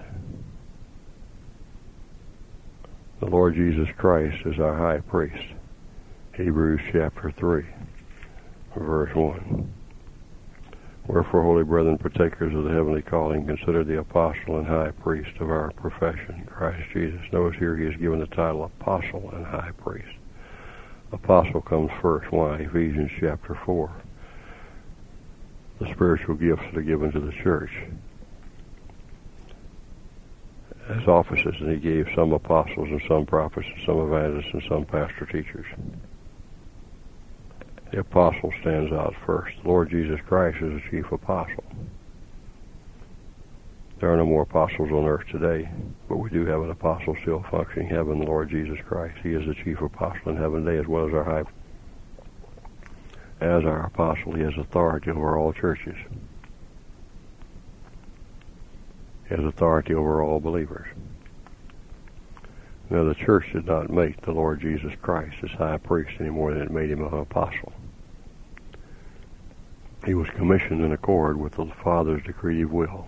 The Lord Jesus Christ is our high priest. Hebrews chapter three, verse one. Wherefore, holy brethren, partakers of the heavenly calling, consider the apostle and high priest of our profession, Christ Jesus. Notice here he is given the title apostle and high priest. Apostle comes first. Why? Ephesians chapter four. The spiritual gifts that are given to the church as offices, and he gave some apostles and some prophets and some evangelists and some pastor teachers. The apostle stands out first. The Lord Jesus Christ is the chief apostle. There are no more apostles on earth today, but we do have an apostle still functioning in heaven, the Lord Jesus Christ. He is the chief apostle in heaven today, as well as our high. As our apostle, he has authority over all churches. He has authority over all believers. Now, the church did not make the Lord Jesus Christ as high priest any more than it made him an apostle. He was commissioned in accord with the Father's decretive will.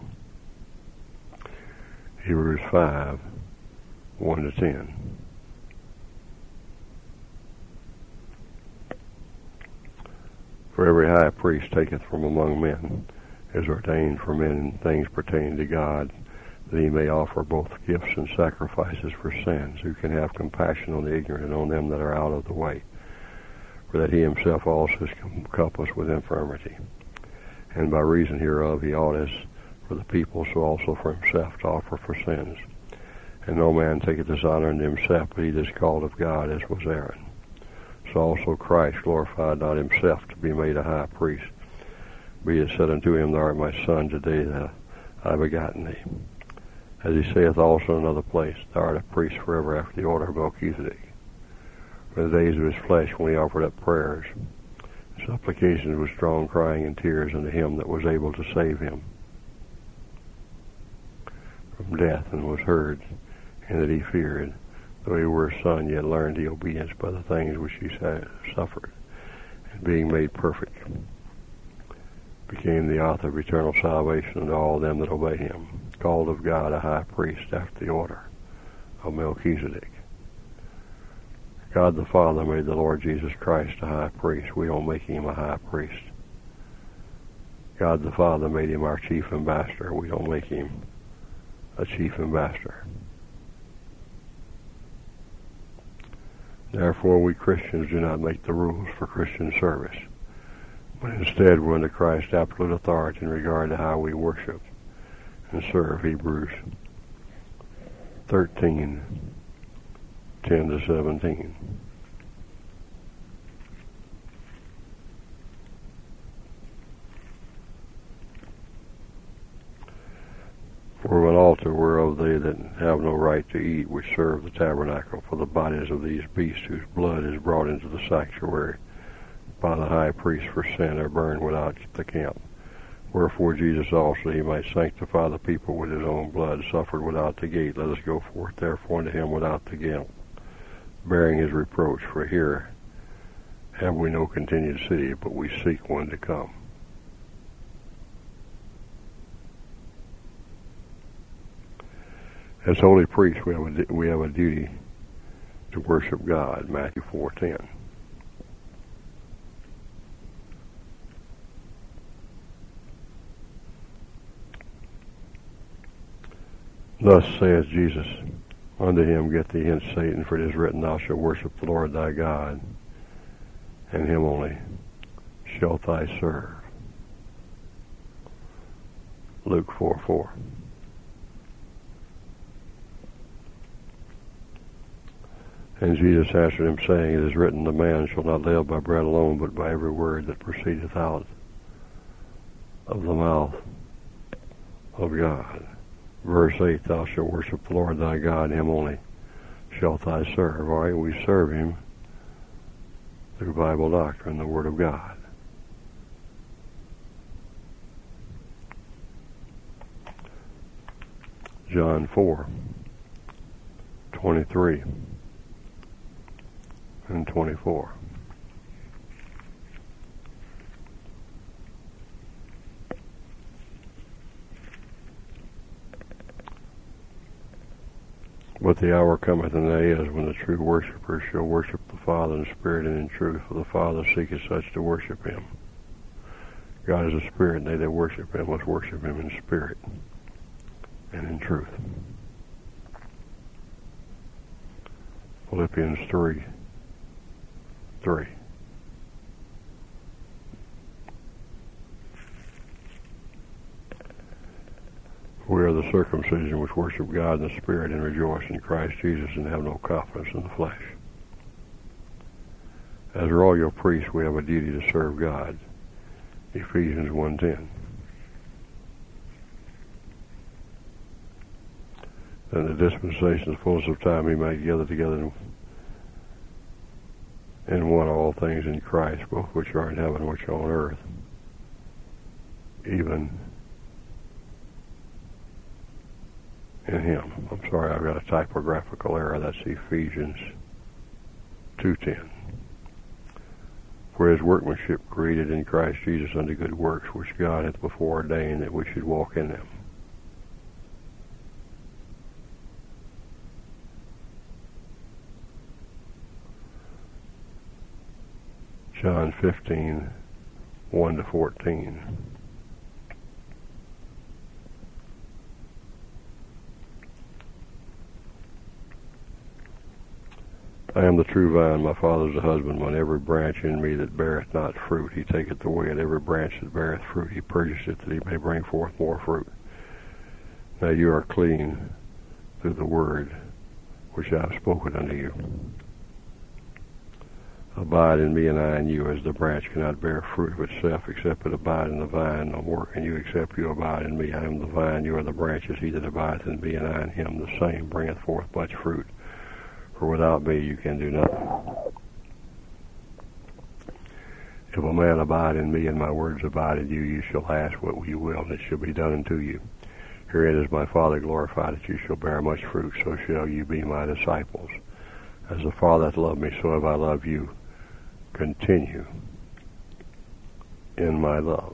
Hebrews five, one to ten. For every high priest taketh from among men is ordained for men in things pertaining to God, that he may offer both gifts and sacrifices for sins, who can have compassion on the ignorant and on them that are out of the way, for that he himself also is compassed with infirmity. And by reason hereof he ought, as for the people, so also for himself, to offer for sins. And no man taketh this honor unto himself, but he that is called of God, as was Aaron. So also Christ glorified not himself to be made a high priest, but he said unto him, Thou art my son, today that I have begotten thee. As he saith also in another place, Thou art a priest forever after the order of Melchizedek. For the days of his flesh, when he offered up prayers, supplications with strong crying and tears unto him that was able to save him from death, and was heard, and that he feared, though he were a son, yet learned he obedience by the things which he suffered, and being made perfect, became the author of eternal salvation unto all them that obey him, called of God a high priest after the order of Melchizedek. God the Father made the Lord Jesus Christ a high priest. We don't make him a high priest. God the Father made him our chief ambassador. We don't make him a chief ambassador. Therefore, we Christians do not make the rules for Christian service, but instead we're under Christ's absolute authority in regard to how we worship and serve. Hebrews thirteen, ten to seventeen. For an altar whereof they that have no right to eat, which serve the tabernacle, for the bodies of these beasts whose blood is brought into the sanctuary by the high priest for sin, are burned without the camp. Wherefore Jesus also, he might sanctify the people with his own blood, suffered without the gate. Let us go forth therefore unto him without the gate, bearing his reproach. For here have we no continued city, but we seek one to come. As holy priests, we have a, we have a duty to worship God, Matthew four ten. Thus saith Jesus unto him, Get thee hence, Satan, for it is written, Thou shalt worship the Lord thy God, and him only shalt thou serve. Luke four four. And Jesus answered him, saying, It is written, The man shall not live by bread alone, but by every word that proceedeth out of the mouth of God. Verse eight, Thou shalt worship the Lord thy God, him only shalt thou serve. All right, we serve him through Bible doctrine, the Word of God. John four, twenty-three and twenty-four. But the hour cometh, and they is, when the true worshippers shall worship the Father in spirit and in truth, for the Father seeketh such to worship him. God is a spirit, and they that worship him must worship him in spirit and in truth. Philippians three, three. We are the circumcision which worship God in the Spirit and rejoice in Christ Jesus and have no confidence in the flesh. As royal priests, we have a duty to serve God. Ephesians one ten. And the dispensation, the fullness of time, he might gather together in, in one all things in Christ, both which are in heaven and which are on earth, even in him. I'm sorry, I've got a typographical error. That's Ephesians two ten. For his workmanship created in Christ Jesus unto good works, which God hath before ordained that we should walk in them. John fifteen, one to fourteen. I am the true vine, my Father is the husbandman. Every branch in me that beareth not fruit, he taketh away, and every branch that beareth fruit, he purgeth it, that he may bring forth more fruit. Now you are clean through the word which I have spoken unto you. Abide in me, and I in you, as the branch cannot bear fruit of itself, except it abide in the vine. No more can you, except you abide in me. I am the vine, you are the branches. He that abideth in me, and I in him, the same bringeth forth much fruit. For without me you can do nothing. If a man abide in me, and my words abide in you, you shall ask what you will, and it shall be done unto you. Herein is my Father glorified, that you shall bear much fruit, so shall you be my disciples. As the Father hath loved me, so have I loved you. Continue in my love.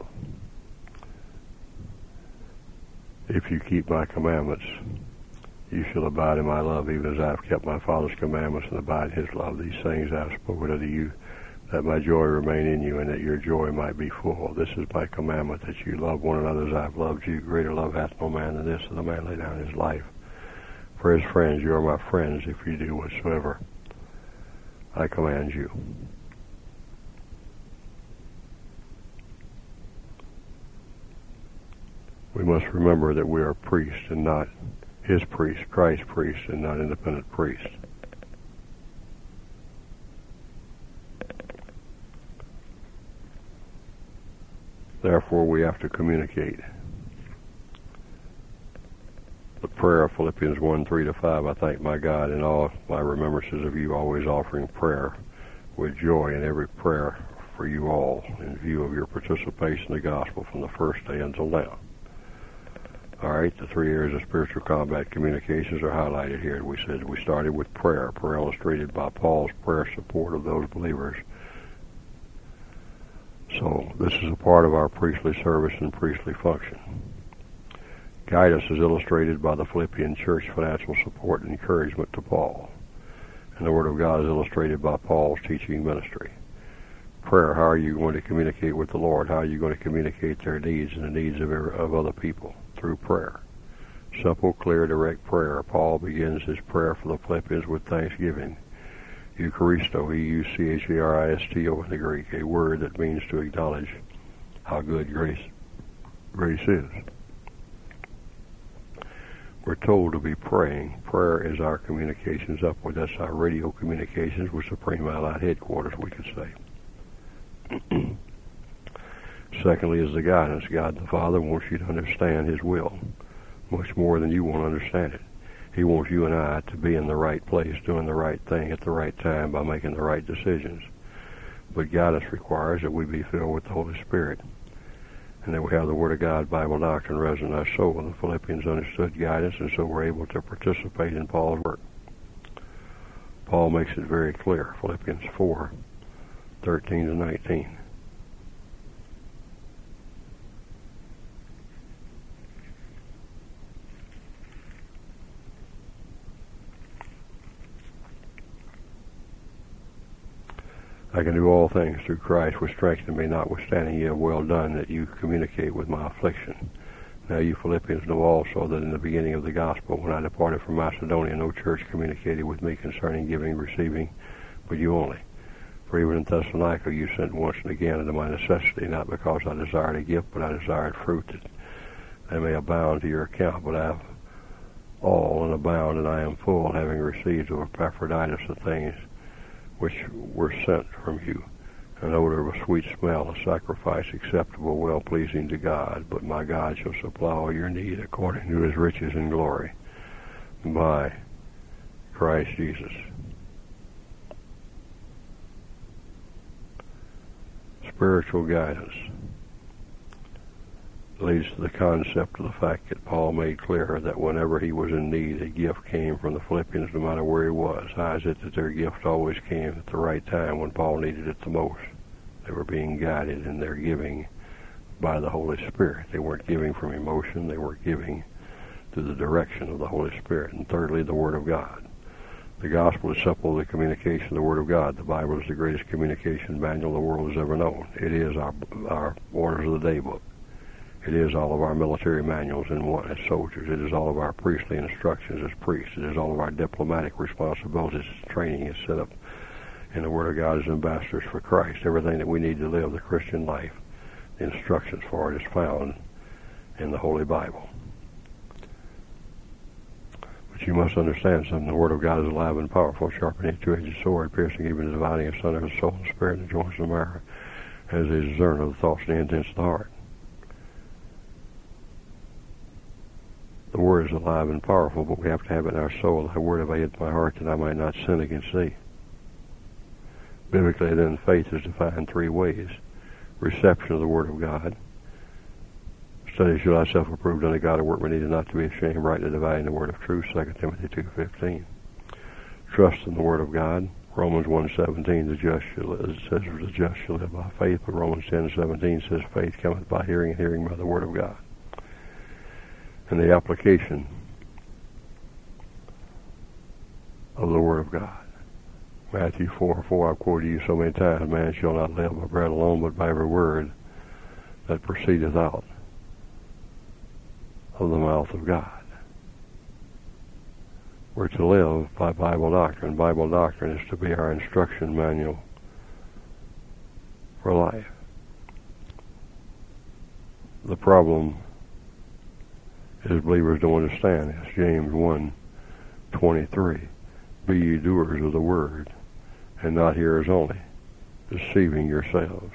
If you keep my commandments, you shall abide in my love, even as I have kept my Father's commandments and abide in his love. These things I have spoken unto you, that my joy remain in you, and that your joy might be full. This is my commandment, that you love one another as I have loved you. Greater love hath no man than this, that a man lay down his life for his friends. You are my friends, if you do whatsoever I command you. We must remember that we are priests and not his priests, Christ's priests, and not independent priests. Therefore, we have to communicate. The prayer of Philippians one, three to five, I thank my God in all my remembrances of you, always offering prayer with joy in every prayer for you all, in view of your participation in the gospel from the first day until now. All right, the three areas of spiritual combat communications are highlighted here. We said we started with prayer, prayer illustrated by Paul's prayer support of those believers. So this is a part of our priestly service and priestly function. Guidance is illustrated by the Philippian church financial support and encouragement to Paul. And the Word of God is illustrated by Paul's teaching ministry. Prayer, how are you going to communicate with the Lord? How are you going to communicate their needs and the needs of, of other people? Through prayer. Simple, clear, direct prayer. Paul begins his prayer for the Philippians with thanksgiving. Eucharisto, E U C H A R I S T O in the Greek, a word that means to acknowledge how good grace, grace is. We're told to be praying. Prayer is our communications upward. That's our radio communications with Supreme Allied Headquarters, we could say. Secondly is the guidance. God the Father wants you to understand his will much more than you want to understand it. He wants you and I to be in the right place, doing the right thing at the right time by making the right decisions. But guidance requires that we be filled with the Holy Spirit, and that we have the Word of God, Bible doctrine, resident in our soul. And the Philippians understood guidance, and so were able to participate in Paul's work. Paul makes it very clear, Philippians four, thirteen to nineteen. I can do all things through Christ which strengtheneth me, notwithstanding ye have well done that you communicate with my affliction. Now you Philippians know also that in the beginning of the gospel, when I departed from Macedonia, no church communicated with me concerning giving, receiving, but you only. For even in Thessalonica you sent once and again unto my necessity, not because I desired a gift, but I desired fruit, that they may abound to your account. But I have all and abound, and I am full, having received of Epaphroditus the things which were sent from you, an odor of a sweet smell, a sacrifice acceptable, well-pleasing to God. But my God shall supply all your need according to his riches and glory by Christ Jesus. Spiritual guidance leads to the concept of the fact that Paul made clear that whenever he was in need, a gift came from the Philippians no matter where he was. How is it that their gift always came at the right time when Paul needed it the most? They were being guided in their giving by the Holy Spirit. They weren't giving from emotion. They were giving through the direction of the Holy Spirit. And thirdly, the Word of God. The gospel is simple, the communication of the Word of God. The Bible is the greatest communication manual the world has ever known. It is our, our orders of the day book. It is all of our military manuals in one as soldiers. It is all of our priestly instructions as priests. It is all of our diplomatic responsibilities as training is set up in the Word of God as ambassadors for Christ. Everything that we need to live the Christian life, the instructions for it is found in the Holy Bible. But you must understand something. The Word of God is alive and powerful, sharpening a two-edged sword, piercing even the dividing asunder of the soul and spirit and the joints and marrow, as a discerner of the thoughts and the intents of the heart. The Word is alive and powerful, but we have to have it in our soul. Thy Word have I hid in my heart that I might not sin against thee. Biblically, then, faith is defined three ways. Reception of the Word of God. Study show thyself approved unto God, a workman needed not to be ashamed, rightly dividing the word of truth, Second Timothy two fifteen. Trust in the Word of God. Romans one seventeen, the just shall, it says the just shall live by faith, but Romans ten seventeen says faith cometh by hearing, and hearing by the Word of God. And the application of the Word of God. Matthew four four, I've quoted you so many times, man shall not live by bread alone, but by every word that proceedeth out of the mouth of God. We're to live by Bible doctrine. Bible doctrine is to be our instruction manual for life. The problem is believers don't understand. It's James one twenty-three. Be ye doers of the word, and not hearers only, deceiving yourselves.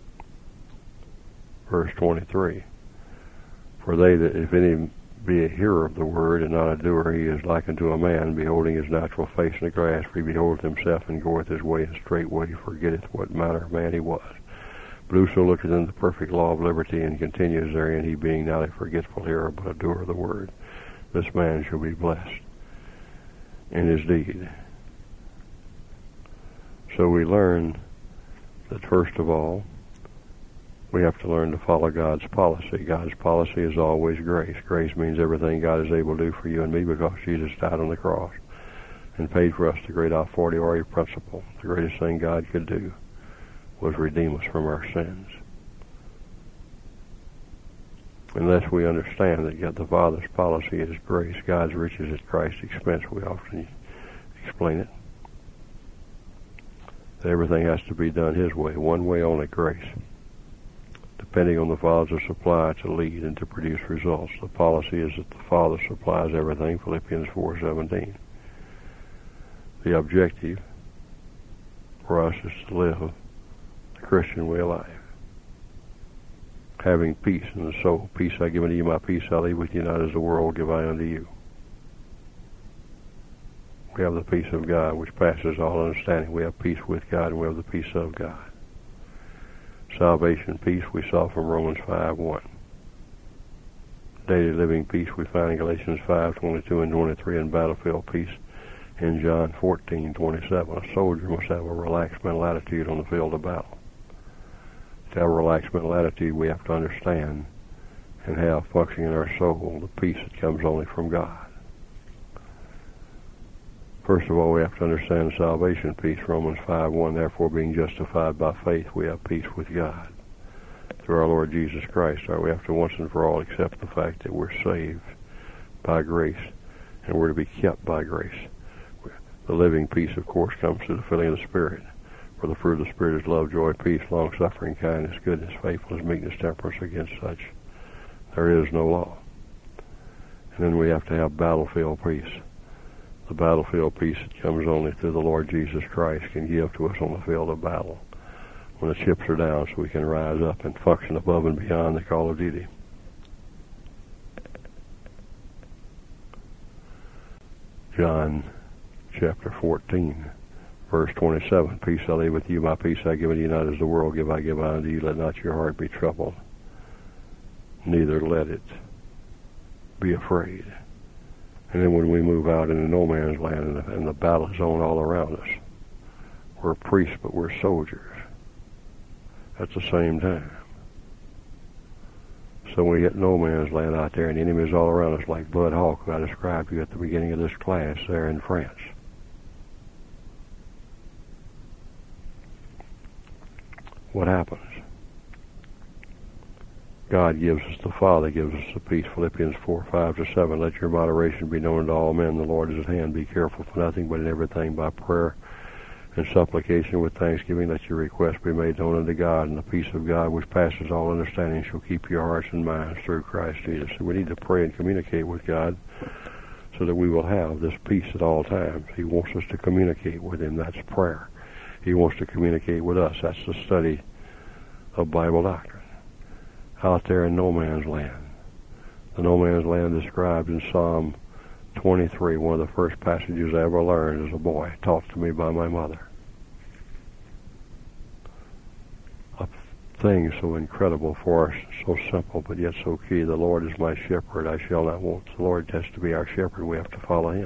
Verse twenty-three. For they that, if any be a hearer of the word and not a doer, he is like unto a man beholding his natural face in the glass, for he beholdeth himself and goeth his way, and straightway he forgetteth what manner of man he was. But whoso looketh in the perfect law of liberty and continues therein, he being not a forgetful hearer, but a doer of the word, this man shall be blessed in his deed. So we learn that first of all, we have to learn to follow God's policy. God's policy is always grace. Grace means everything God is able to do for you and me because Jesus died on the cross and paid for us the great a fortiori principle. The greatest thing God could do was redeem us from our sins. Unless we understand that yet the Father's policy is grace, God's riches at Christ's expense, we often explain it. That everything has to be done His way, one way only, grace. Depending on the Father's supply to lead and to produce results. The policy is that the Father supplies everything, Philippians four seventeen. The objective for us is to live the Christian way of life. Having peace in the soul. Peace I give unto you, my peace I leave with you, not as the world give I unto you. We have the peace of God which passes all understanding. We have peace with God and we have the peace of God. Salvation peace we saw from Romans five one. Daily living peace we find in Galatians five twenty-two and twenty-three, and battlefield peace in John fourteen twenty-seven. A soldier must have a relaxed mental attitude on the field of battle. To have a relaxed mental attitude, we have to understand and have functioning in our soul the peace that comes only from God. First of all, we have to understand salvation peace. Romans five one, therefore being justified by faith, we have peace with God through our Lord Jesus Christ. We have to once and for all accept the fact that we're saved by grace and we're to be kept by grace. The living peace, of course, comes through the filling of the Spirit. For the fruit of the Spirit is love, joy, peace, long-suffering, kindness, goodness, faithfulness, meekness, temperance. Against such there is no law. And then we have to have battlefield peace. The battlefield peace that comes only through the Lord Jesus Christ can give to us on the field of battle when the chips are down, so we can rise up and function above and beyond the call of duty. John chapter fourteen, verse twenty-seven, peace I leave with you, my peace I give unto you, not as the world give I give unto you. Let not your heart be troubled, neither let it be afraid. And then when we move out into no man's land and the, and the battle is on all around us, we're priests, but we're soldiers at the same time. So we hit no man's land out there, and the enemies all around us, like Bud Hawk, who I described to you at the beginning of this class there in France. what happens? God gives us, the Father gives us the peace. Philippians four, five to seven. Let your moderation be known to all men. The Lord is at hand. Be careful for nothing, but in everything by prayer and supplication with thanksgiving, let your requests be made known unto God, and the peace of God, which passes all understanding, shall keep your hearts and minds through Christ Jesus. So we need to pray and communicate with God so that we will have this peace at all times. He wants us to communicate with Him. That's prayer. He wants to communicate with us. That's the study of Bible doctrine. Out there in no man's land. The no man's land described in Psalm twenty-three, one of the first passages I ever learned as a boy, taught to me by my mother. A thing so incredible for us, so simple, but yet so key. The Lord is my shepherd, I shall not want. The Lord has to be our shepherd. We have to follow Him.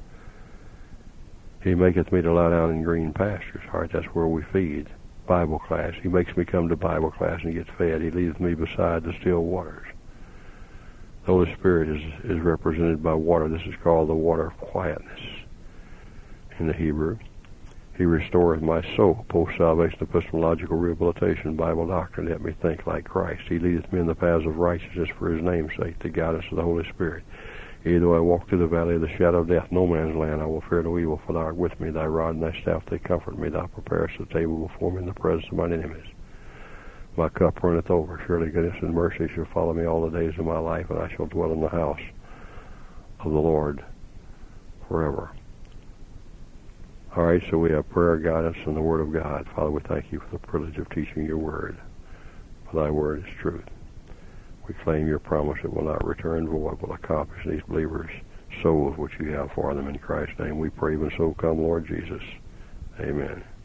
He maketh me to lie down in green pastures. All right, that's where we feed. Bible class. He makes me come to Bible class and get fed. He leads me beside the still waters. The Holy Spirit is, is represented by water. This is called the water of quietness in the Hebrew. He restoreth my soul, post-salvation, epistemological rehabilitation, Bible doctrine, let me think like Christ. He leadeth me in the paths of righteousness for His name's sake, the guidance of the Holy Spirit. Yea, though I walk through the valley of the shadow of death, no man's land, I will fear no evil, for thou art with me, thy rod and thy staff, they comfort me. Thou preparest the table before me in the presence of mine enemies. My cup runneth over. Surely goodness and mercy shall follow me all the days of my life, and I shall dwell in the house of the Lord forever. All right, so we have prayer, guidance, and the Word of God. Father, we thank You for the privilege of teaching Your Word, for Thy Word is truth. We claim Your promise that will not return void, will accomplish these believers' souls which You have for them in Christ's name. We pray, even so come, Lord Jesus. Amen.